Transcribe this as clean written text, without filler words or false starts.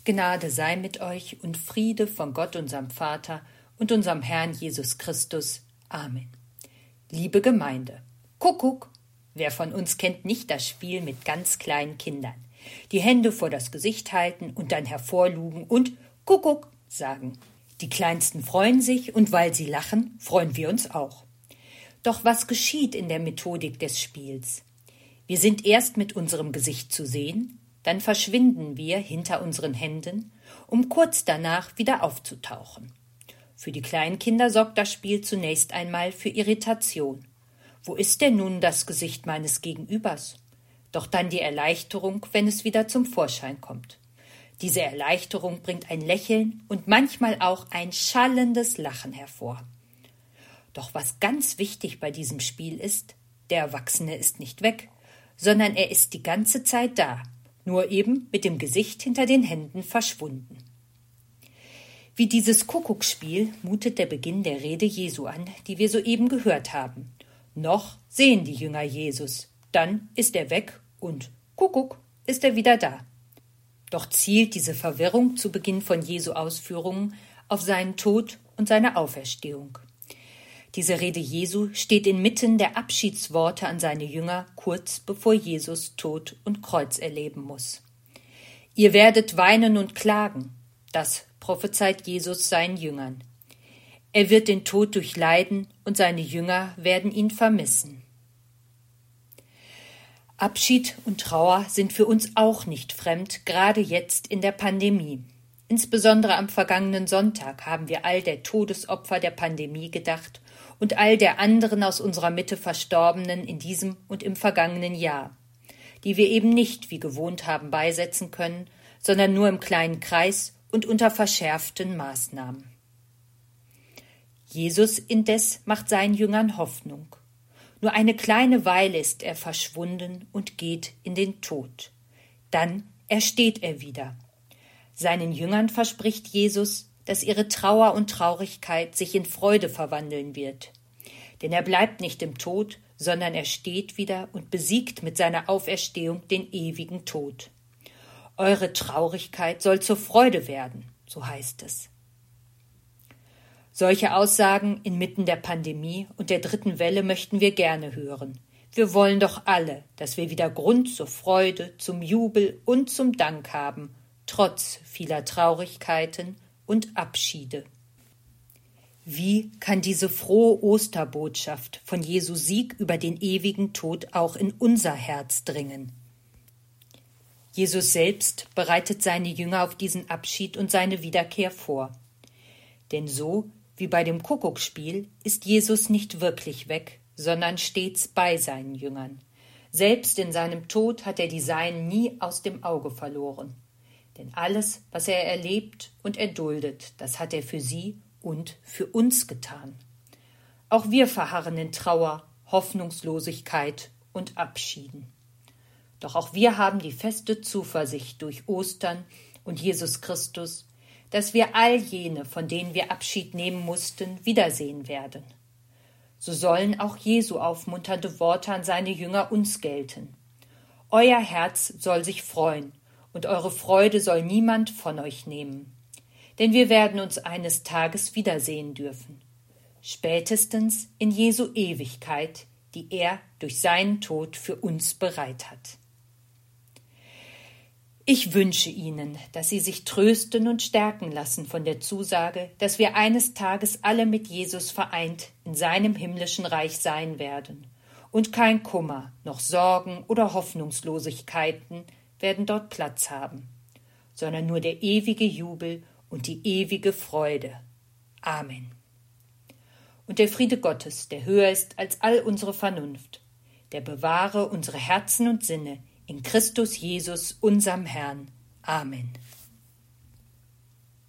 Gnade sei mit euch und Friede von Gott, unserem Vater und unserem Herrn Jesus Christus. Amen. Liebe Gemeinde, Kuckuck! Wer von uns kennt nicht das Spiel mit ganz kleinen Kindern? Die Hände vor das Gesicht halten und dann hervorlugen und Kuckuck sagen. Die Kleinsten freuen sich und weil sie lachen, freuen wir uns auch. Doch was geschieht in der Methodik des Spiels? Wir sind erst mit unserem Gesicht zu sehen, dann verschwinden wir hinter unseren Händen, um kurz danach wieder aufzutauchen. Für die kleinen Kinder sorgt das Spiel zunächst einmal für Irritation. Wo ist denn nun das Gesicht meines Gegenübers? Doch dann die Erleichterung, wenn es wieder zum Vorschein kommt. Diese Erleichterung bringt ein Lächeln und manchmal auch ein schallendes Lachen hervor. Doch was ganz wichtig bei diesem Spiel ist, der Erwachsene ist nicht weg, sondern er ist die ganze Zeit da, nur eben mit dem Gesicht hinter den Händen verschwunden. Wie dieses Kuckuckspiel mutet der Beginn der Rede Jesu an, die wir soeben gehört haben. Noch sehen die Jünger Jesus, dann ist er weg und Kuckuck ist er wieder da. Doch zielt diese Verwirrung zu Beginn von Jesu Ausführungen auf seinen Tod und seine Auferstehung. Diese Rede Jesu steht inmitten der Abschiedsworte an seine Jünger, kurz bevor Jesus Tod und Kreuz erleben muss. Ihr werdet weinen und klagen, das prophezeit Jesus seinen Jüngern. Er wird den Tod durchleiden und seine Jünger werden ihn vermissen. Abschied und Trauer sind für uns auch nicht fremd, gerade jetzt in der Pandemie. Insbesondere am vergangenen Sonntag haben wir all der Todesopfer der Pandemie gedacht und all der anderen aus unserer Mitte Verstorbenen in diesem und im vergangenen Jahr, die wir eben nicht wie gewohnt haben beisetzen können, sondern nur im kleinen Kreis und unter verschärften Maßnahmen. Jesus indes macht seinen Jüngern Hoffnung. Nur eine kleine Weile ist er verschwunden und geht in den Tod. Dann ersteht er wieder. Seinen Jüngern verspricht Jesus, dass ihre Trauer und Traurigkeit sich in Freude verwandeln wird. Denn er bleibt nicht im Tod, sondern er steht wieder und besiegt mit seiner Auferstehung den ewigen Tod. Eure Traurigkeit soll zur Freude werden, so heißt es. Solche Aussagen inmitten der Pandemie und der dritten Welle möchten wir gerne hören. Wir wollen doch alle, dass wir wieder Grund zur Freude, zum Jubel und zum Dank haben, trotz vieler Traurigkeiten und Abschiede. Wie kann diese frohe Osterbotschaft von Jesu Sieg über den ewigen Tod auch in unser Herz dringen? Jesus selbst bereitet seine Jünger auf diesen Abschied und seine Wiederkehr vor. Denn so wie bei dem Kuckuckspiel ist Jesus nicht wirklich weg, sondern stets bei seinen Jüngern. Selbst in seinem Tod hat er die Seinen nie aus dem Auge verloren. Denn alles, was er erlebt und erduldet, das hat er für sie und für uns getan. Auch wir verharren in Trauer, Hoffnungslosigkeit und Abschieden. Doch auch wir haben die feste Zuversicht durch Ostern und Jesus Christus, dass wir all jene, von denen wir Abschied nehmen mussten, wiedersehen werden. So sollen auch Jesu aufmunternde Worte an seine Jünger uns gelten. Euer Herz soll sich freuen, und eure Freude soll niemand von euch nehmen. Denn wir werden uns eines Tages wiedersehen dürfen. Spätestens in Jesu Ewigkeit, die er durch seinen Tod für uns bereit hat. Ich wünsche Ihnen, dass Sie sich trösten und stärken lassen von der Zusage, dass wir eines Tages alle mit Jesus vereint in seinem himmlischen Reich sein werden. Und kein Kummer, noch Sorgen oder Hoffnungslosigkeiten werden dort Platz haben, sondern nur der ewige Jubel und die ewige Freude. Amen. Und der Friede Gottes, der höher ist als all unsere Vernunft, der bewahre unsere Herzen und Sinne in Christus Jesus, unserem Herrn. Amen.